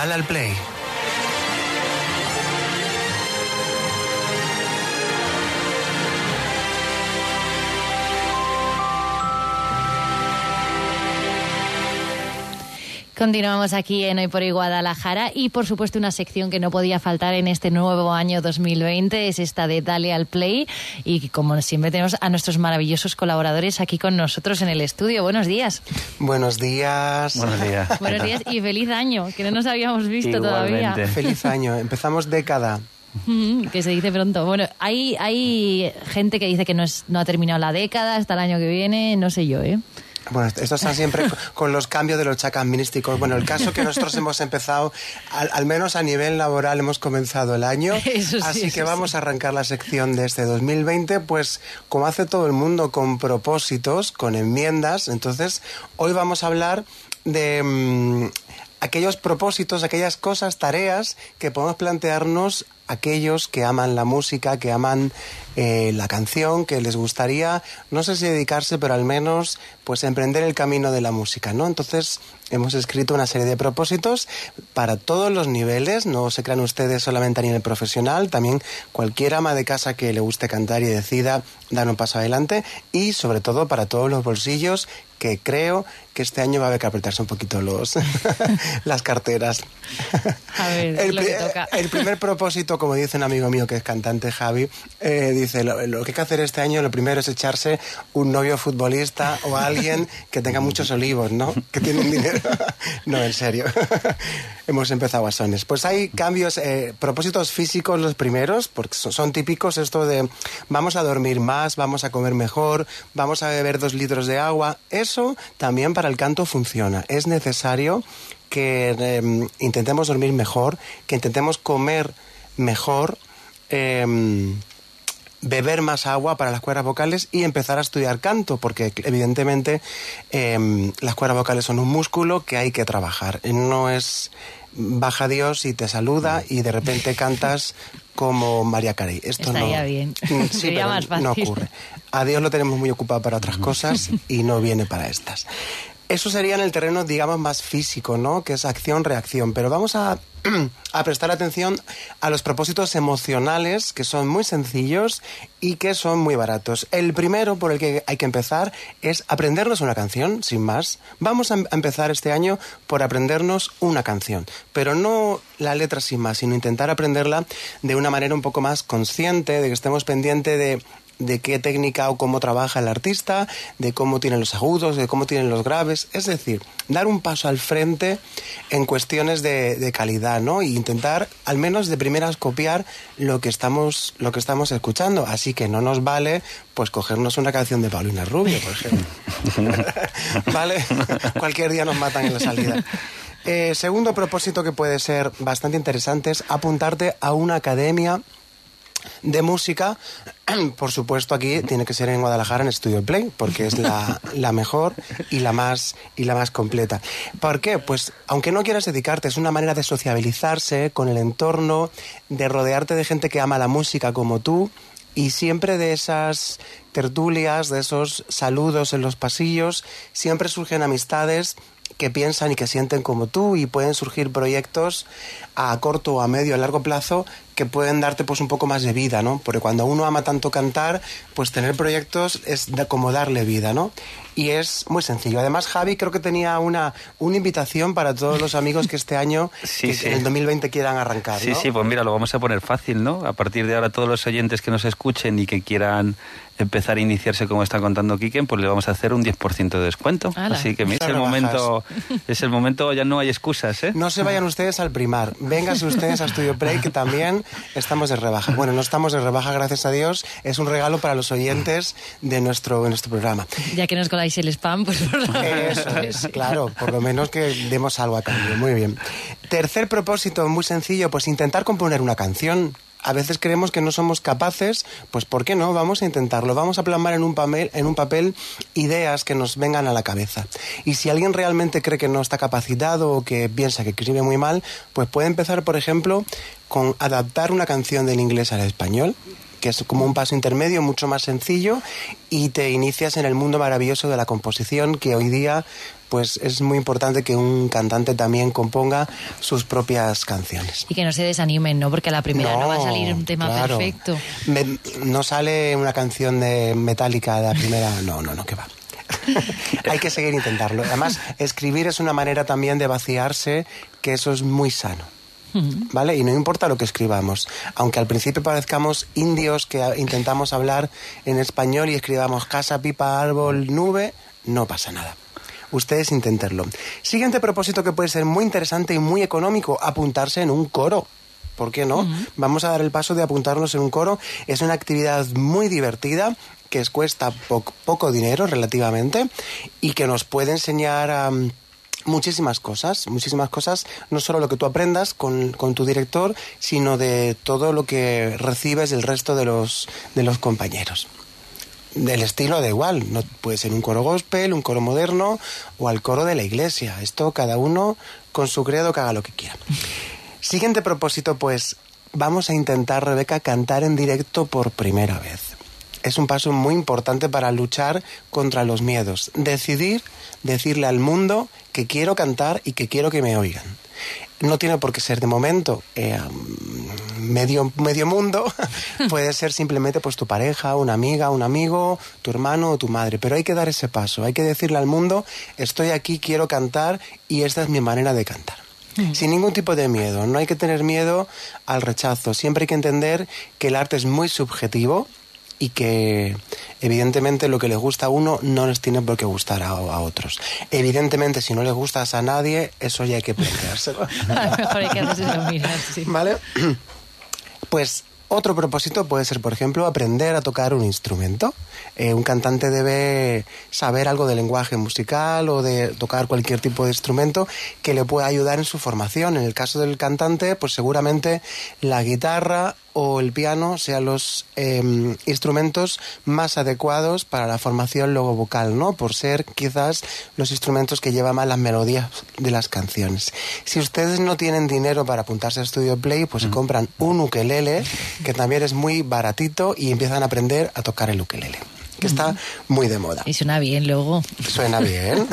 Dale al play. Continuamos aquí en Hoy por Hoy Guadalajara y por supuesto una sección que no podía faltar en este nuevo año 2020 es esta de Dale al Play y como siempre tenemos a nuestros maravillosos colaboradores aquí con nosotros en el estudio. Buenos días. Buenos días. Buenos días. Buenos días y feliz año, que no nos habíamos visto todavía. Feliz año, empezamos década. Que se dice pronto. Bueno, hay gente que dice que no ha terminado la década hasta el año que viene, no sé yo, ¿eh? Bueno, esto está siempre con los cambios de los chakras místicos. Bueno, el caso que nosotros hemos empezado, al menos a nivel laboral, hemos comenzado el año. Eso sí, así eso que vamos sí. a arrancar la sección de este 2020, pues como hace todo el mundo, con propósitos, con enmiendas. Entonces, hoy vamos a hablar de aquellos propósitos, aquellas cosas, tareas que podemos plantearnos aquellos que aman la música, que aman la canción, que les gustaría, no sé si dedicarse, pero al menos pues emprender el camino de la música, ¿no? Entonces hemos escrito una serie de propósitos para todos los niveles, no se crean ustedes solamente a nivel profesional, también cualquier ama de casa que le guste cantar y decida dar un paso adelante, y sobre todo para todos los bolsillos, que creo que este año va a haber que apretarse un poquito las carteras. A ver, es lo que toca. El primer propósito, como dice un amigo mío que es cantante, Javi, dice, lo que hay que hacer este año, lo primero es echarse un novio futbolista o a alguien que tenga muchos olivos, ¿no? Que tienen dinero. No, en serio. Hemos empezado a sones. Pues hay cambios, propósitos físicos los primeros, porque son típicos esto de vamos a dormir más, vamos a comer mejor, vamos a beber 2 litros de agua. Eso también para el canto funciona. Es necesario que intentemos dormir mejor, que intentemos comer mejor, beber más agua para las cuerdas vocales y empezar a estudiar canto, porque evidentemente las cuerdas vocales son un músculo que hay que trabajar. No es baja Dios y te saluda y de repente cantas como María Carey. Esto estaría no, bien. Sí, Sería pero más fácil. no ocurre. A Dios lo tenemos muy ocupado para otras cosas y no viene para estas. Eso sería en el terreno, digamos, más físico, ¿no? Que es acción-reacción. Pero vamos a prestar atención a los propósitos emocionales, que son muy sencillos y que son muy baratos. El primero por el que hay que empezar es aprendernos una canción, sin más. Vamos a empezar este año por aprendernos una canción, pero no la letra sin más, sino intentar aprenderla de una manera un poco más consciente, de que estemos pendientes de qué técnica o cómo trabaja el artista, de cómo tienen los agudos, de cómo tienen los graves, es decir, dar un paso al frente en cuestiones de calidad, ¿no? E intentar, al menos de primeras, copiar lo que estamos escuchando. Así que no nos vale, pues, cogernos una canción de Paulina Rubio, por ejemplo. ¿Vale? Cualquier día nos matan en la salida. Segundo propósito que puede ser bastante interesante es apuntarte a una academia de música. Por supuesto, aquí tiene que ser en Guadalajara, en Studio Play, porque es la mejor y la más completa. ¿Por qué? Pues aunque no quieras dedicarte, es una manera de sociabilizarse con el entorno, de rodearte de gente que ama la música como tú, y siempre de esas tertulias, de esos saludos en los pasillos, siempre surgen amistades que piensan y que sienten como tú, y pueden surgir proyectos a corto, a medio, a largo plazo que pueden darte pues un poco más de vida, ¿no? Porque cuando uno ama tanto cantar, pues tener proyectos es como darle vida, ¿no? Y es muy sencillo. Además, Javi creo que tenía una invitación para todos los amigos que este año, sí. En el 2020 quieran arrancar, ¿no? Sí, pues mira, lo vamos a poner fácil, ¿no? A partir de ahora, todos los oyentes que nos escuchen y que quieran empezar a iniciarse como está contando Quique, pues le vamos a hacer un 10% de descuento. ¡Hala! Así que es el momento, ya no hay excusas, ¿eh? No se vayan ustedes al primar, vénganse ustedes a Studio Play, que también estamos de rebaja. Bueno, no estamos de rebaja, gracias a Dios, es un regalo para los oyentes de nuestro programa. Ya que nos coláis el spam, pues por favor. Eso es, claro, por lo menos que demos algo a cambio. Muy bien. Tercer propósito, muy sencillo, pues intentar componer una canción. A veces creemos que no somos capaces, pues ¿por qué no? Vamos a intentarlo, vamos a plasmar en un papel ideas que nos vengan a la cabeza. Y si alguien realmente cree que no está capacitado o que piensa que escribe muy mal, pues puede empezar, por ejemplo, con adaptar una canción del inglés al español, que es como un paso intermedio mucho más sencillo y te inicias en el mundo maravilloso de la composición, que hoy día pues es muy importante que un cantante también componga sus propias canciones. Y que no se desanimen, ¿no? Porque a la primera no va a salir un tema perfecto. No sale una canción de Metallica de la primera, no, que va. Hay que seguir intentarlo. Además, escribir es una manera también de vaciarse, que eso es muy sano. ¿Vale? Y no importa lo que escribamos, aunque al principio parezcamos indios que intentamos hablar en español y escribamos casa, pipa, árbol, nube, no pasa nada. Ustedes inténtenlo. Siguiente propósito que puede ser muy interesante y muy económico, apuntarse en un coro. ¿Por qué no? Vamos a dar el paso de apuntarnos en un coro. Es una actividad muy divertida que os cuesta poco dinero relativamente y que nos puede enseñar muchísimas cosas, no solo lo que tú aprendas con tu director, sino de todo lo que recibes del resto de los compañeros. Del estilo da igual, no puede ser un coro gospel, un coro moderno o al coro de la iglesia. Esto cada uno con su credo que haga lo que quiera. Siguiente propósito, pues vamos a intentar, Rebeca, cantar en directo por primera vez. Es un paso muy importante para luchar contra los miedos. Decirle al mundo que quiero cantar y que quiero que me oigan. No tiene por qué ser de momento medio mundo, puede ser simplemente pues tu pareja, una amiga, un amigo, tu hermano o tu madre, pero hay que dar ese paso, hay que decirle al mundo, estoy aquí, quiero cantar y esta es mi manera de cantar. Sin ningún tipo de miedo, no hay que tener miedo al rechazo, siempre hay que entender que el arte es muy subjetivo y que evidentemente lo que les gusta a uno no les tiene por qué gustar a otros. Evidentemente si no les gustas a nadie, eso ya hay que planteárselo. A lo mejor hay que hacerse mirar, sí. ¿Vale? Pues otro propósito puede ser, por ejemplo, aprender a tocar un instrumento. Un cantante debe saber algo de lenguaje musical o de tocar cualquier tipo de instrumento que le pueda ayudar en su formación. En el caso del cantante, pues seguramente la guitarra o el piano sean los instrumentos más adecuados para la formación luego vocal, ¿no? Por ser quizás los instrumentos que llevan más las melodías de las canciones. Si ustedes no tienen dinero para apuntarse a Studio Play, pues se compran un ukelele, que también es muy baratito, y empiezan a aprender a tocar el ukelele, que está muy de moda. Y suena bien luego. Suena bien.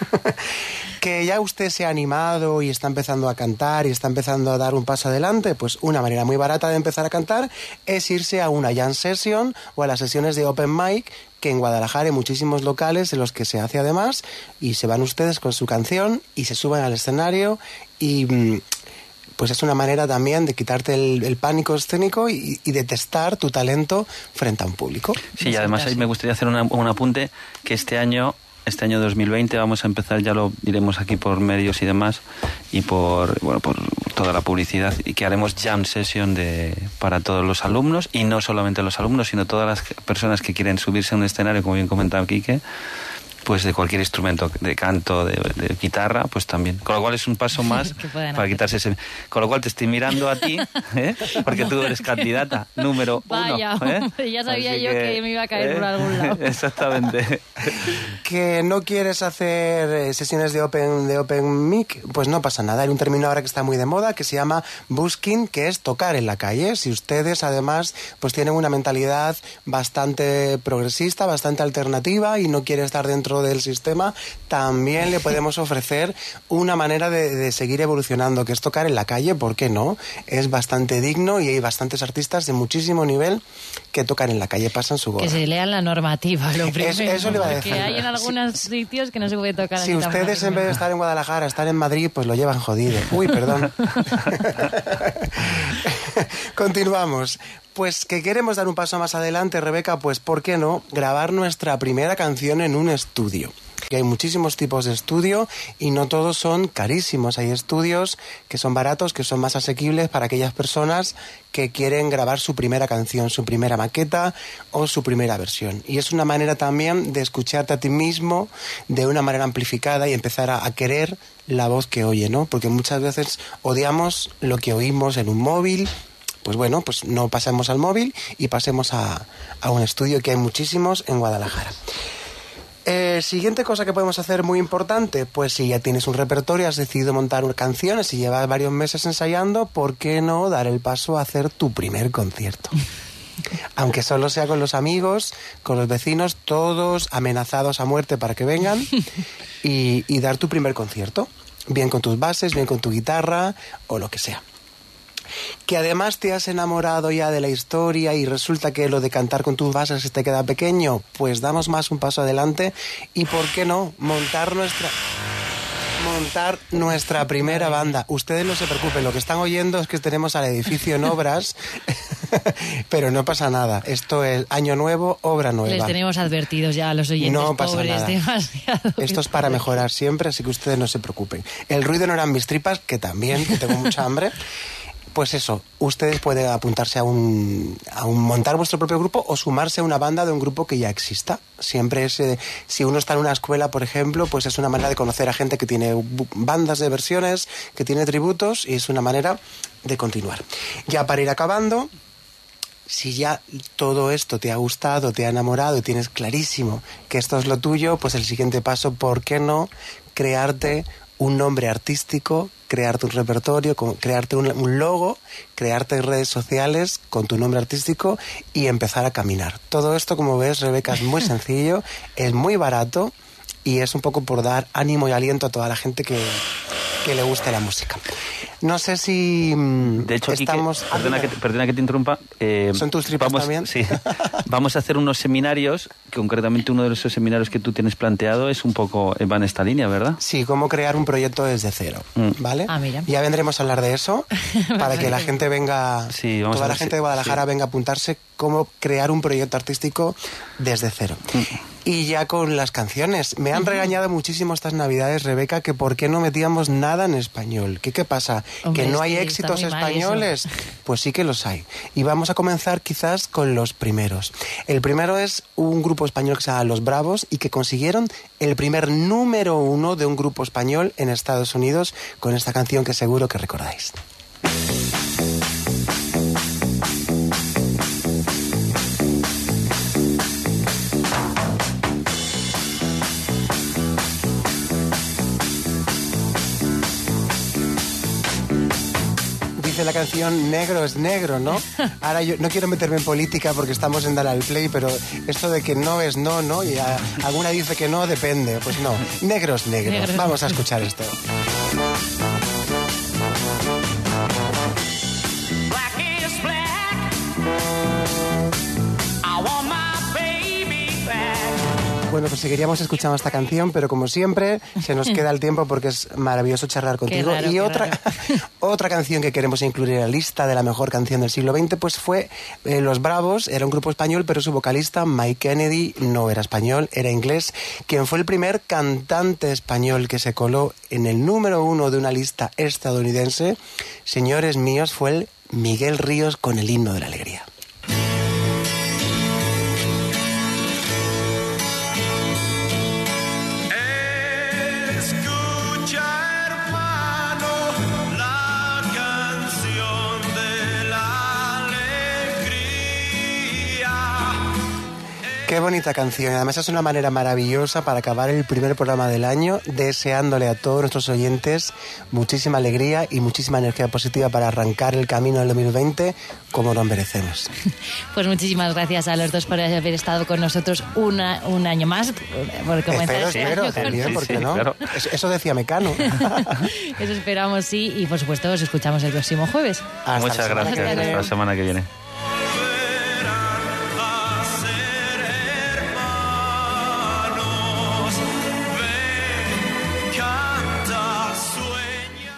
Que ya usted se ha animado y está empezando a cantar y está empezando a dar un paso adelante, pues una manera muy barata de empezar a cantar es irse a una jam session o a las sesiones de open mic, que en Guadalajara hay muchísimos locales en los que se hace además, y se van ustedes con su canción y se suben al escenario y pues es una manera también de quitarte el pánico escénico y de testar tu talento frente a un público. Sí, y además ahí me gustaría hacer un apunte, que este año 2020 vamos a empezar, ya lo diremos aquí por medios y demás, y por toda la publicidad, y que haremos jam session para todos los alumnos, y no solamente los alumnos, sino todas las personas que quieren subirse a un escenario, como bien comentaba Quique, pues de cualquier instrumento, de canto, de guitarra, pues también. Con lo cual es un paso más para quitarse ese... Con lo cual te estoy mirando a ti, porque tú eres candidata número Vaya, 1. ya sabía yo que me iba a caer por algún lado. Exactamente. Que no quieres hacer sesiones de open mic, pues no pasa nada. Hay un término ahora que está muy de moda que se llama busking, que es tocar en la calle. Si ustedes además pues tienen una mentalidad bastante progresista, bastante alternativa y no quieren estar dentro del sistema, también le podemos ofrecer una manera de seguir evolucionando, que es tocar en la calle. ¿Por qué no? Es bastante digno y hay bastantes artistas de muchísimo nivel que tocan en la calle, pasan su gorra. Que se lean la normativa, lo primero. Eso le iba a decir. Porque hay en algunos sitios que no se puede tocar. Si ustedes en vez de estar en Guadalajara están en Madrid, pues lo llevan jodido. Uy, perdón. Continuamos. Pues que queremos dar un paso más adelante, Rebeca, pues ¿por qué no grabar nuestra primera canción en un estudio? Que hay muchísimos tipos de estudio y no todos son carísimos. Hay estudios que son baratos, que son más asequibles para aquellas personas que quieren grabar su primera canción, su primera maqueta o su primera versión. Y es una manera también de escucharte a ti mismo de una manera amplificada y empezar a querer la voz que oye, ¿no? Porque muchas veces odiamos lo que oímos en un móvil. Pues bueno, pues no pasemos al móvil y pasemos a un estudio, que hay muchísimos en Guadalajara. Siguiente cosa que podemos hacer muy importante, pues si ya tienes un repertorio, has decidido montar canciones y llevas varios meses ensayando, ¿por qué no dar el paso a hacer tu primer concierto? Aunque solo sea con los amigos, con los vecinos, todos amenazados a muerte para que vengan y dar tu primer concierto. Bien con tus bases, bien con tu guitarra o lo que sea. Que además te has enamorado ya de la historia y resulta que lo de cantar con tus bases te queda pequeño, pues damos más un paso adelante y ¿por qué no? Montar nuestra primera banda. Ustedes no se preocupen, lo que están oyendo es que tenemos al edificio en obras, pero no pasa nada. Esto es año nuevo, obra nueva. Les tenemos advertidos ya a los oyentes, no pasa pobres, nada. demasiado. Esto es para mejorar siempre, así que ustedes no se preocupen. El ruido no eran mis tripas, que también, que tengo mucha hambre. Pues eso, ustedes pueden apuntarse a montar vuestro propio grupo o sumarse a una banda de un grupo que ya exista. Siempre es, si uno está en una escuela, por ejemplo, pues es una manera de conocer a gente que tiene bandas de versiones, que tiene tributos, y es una manera de continuar. Ya para ir acabando, si ya todo esto te ha gustado, te ha enamorado y tienes clarísimo que esto es lo tuyo, pues el siguiente paso, ¿por qué no crearte un nombre artístico, crearte un repertorio, crearte un logo, crearte redes sociales con tu nombre artístico y empezar a caminar? Todo esto, como ves, Rebeca, es muy sencillo, es muy barato y es un poco por dar ánimo y aliento a toda la gente que le guste la música. No sé si de hecho, estamos... Quique, perdona que te interrumpa. ¿Son tus tripas también? Sí. Vamos a hacer unos seminarios, que concretamente uno de esos seminarios que tú tienes planteado es un poco, va en esta línea, ¿verdad? Sí, cómo crear un proyecto desde cero, ¿vale? Ah, mira. Ya vendremos a hablar de eso, para que la gente venga, sí, toda la gente de Guadalajara venga a apuntarse cómo crear un proyecto artístico desde cero. Y ya con las canciones. Me han regañado muchísimo estas Navidades, Rebeca, que por qué no metíamos nada en español. ¿Qué pasa? Hombre, ¿Que no hay sí, éxitos está muy mal españoles? Pues sí que los hay. Y vamos a comenzar quizás con los primeros. El primero es un grupo español que se llama Los Bravos y que consiguieron el primer número 1 de un grupo español en Estados Unidos con esta canción que seguro que recordáis. Dice la canción negro es negro, ¿no? Ahora yo no quiero meterme en política porque estamos en Dale al Play, pero esto de que no es no, ¿no? Y alguna dice que no, depende. Pues no, negro es negro. Negro. Vamos a escuchar esto. Bueno, pues seguiríamos escuchando esta canción, pero como siempre, se nos queda el tiempo porque es maravilloso charlar contigo. Qué raro, y qué otra canción que queremos incluir en la lista de la mejor canción del siglo XX, pues fue Los Bravos. Era un grupo español, pero su vocalista, Mike Kennedy, no era español, era inglés, quien fue el primer cantante español que se coló en el número 1 de una lista estadounidense. Señores míos, fue el Miguel Ríos con el Himno de la Alegría. Qué bonita canción. Además es una manera maravillosa para acabar el primer programa del año, deseándole a todos nuestros oyentes muchísima alegría y muchísima energía positiva para arrancar el camino del 2020 como nos merecemos. Pues muchísimas gracias a los dos por haber estado con nosotros un año más. Por comenzar Espero, también, ¿por qué no? Claro. Eso decía Mecano. Eso esperamos, sí. Y por supuesto, os escuchamos el próximo jueves. Hasta Muchas la semana gracias. que viene. Hasta la semana que viene.